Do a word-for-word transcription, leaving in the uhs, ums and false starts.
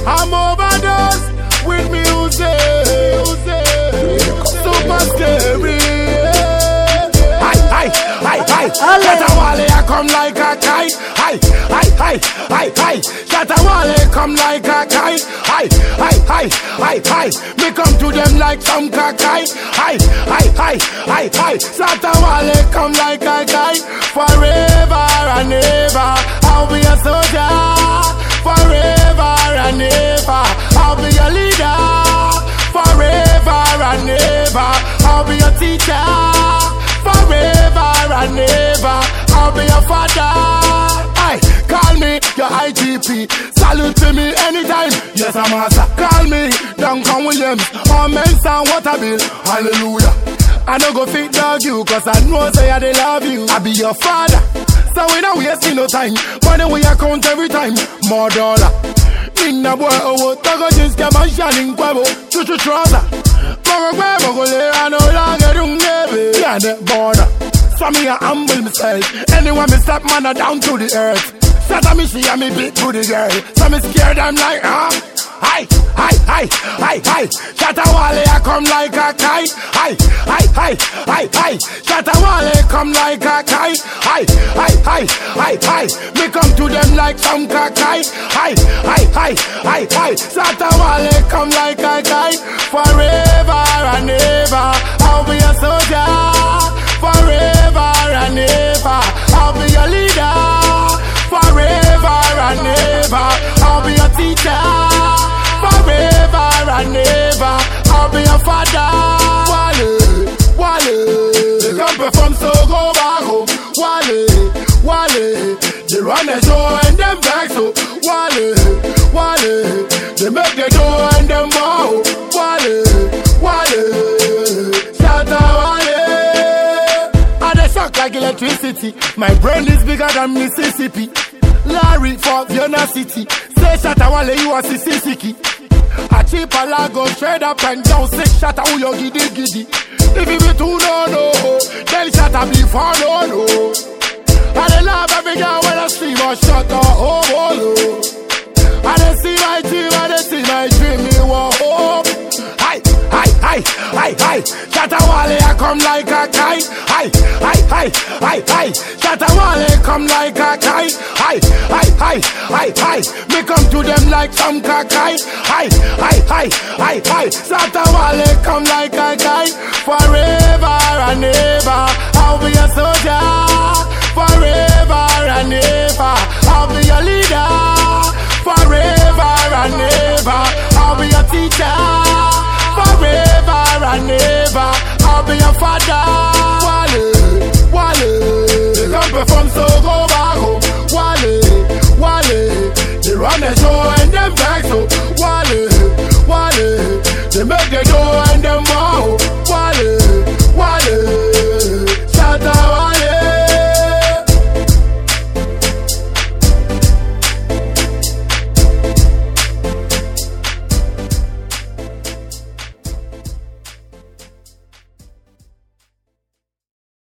I'm overdosed with music. Super scary. Hi, hi, hi, hi. Shatawale, I come like a kite. Hi, hi, hi, hi, hi. Shatawale, come like a kite. Hi, hi, hi, hi, hi. Me come to them like some kakai. Hi, hi, hi, hi, hi. Shatawale, come like a kite. Forever and ever, I'll be a soldier. Forever and ever, I'll be a leader. Forever and ever, I'll be a teacher. Forever and ever, I'll be a father. Aye, call me your I G P. Salute to me anytime. Yes, I'm master. Call me Duncan Williams or Mensa Waterbill. Hallelujah. I don't go fit dog you, cause I know say I they love you. I be your father, so we don't waste no time. Money we account every time, more dollar. In the boy, oh, Togo just get my shining quavo. Chuchu trouser. Mogo quavo, go there, I know longer don't never. Yeah, the border. So me I humble myself. Anyone me step man down to the earth. Shut up me, she and me big to the girl. So me scared, I'm like, huh? Hi, hi, hi, hi, hi. Shatawale, I come like a kite. Hi, hi, hi, hi, hi. Shatawale, come like a kite. Hi, hi, hi, hi, hi. Me come to them like some kakai. Hi, hi, hi, hi, hi. Shatawale, come like a kite. Forever and ever, I'll be a soldier. Forever and ever, I'll be a leader. Forever and ever, I'll be a teacher. Forever and ever, I'll be a father. Wale, Wale, they come perform so go back home. Wale, Wale, they run the show and them back so. Wale, Wale, they make the door and them bow. Wale, Wale, shout out Wale. I they shock like electricity. My brain is bigger than Mississippi. Larry for Vienna City. Say Shatawale, you are Sissiki. A cheap a lago, straight up and down. Six shot a uyo giddy giddy. If you be too no no, then shot a be for no no. I dey love every girl when I see my shot a oh oh no. I dey see my dream, I dey see my dream, me want hope. Hi, hi, hi, hi, hi. Shatawale, I come like a kite. Hi, hi, hi, hi, hi. Shatawale, come like a kite. Hi, hi, hi, hi, hi. Me come to them like some kakai. Hi, hi, hi, hi, hi. Shatawale, come like a kite. Forever and ever, I'll be a soldier. Forever and ever, I'll be a leader. Forever and ever, I'll be a teacher. Forever and ever, I'll be a father.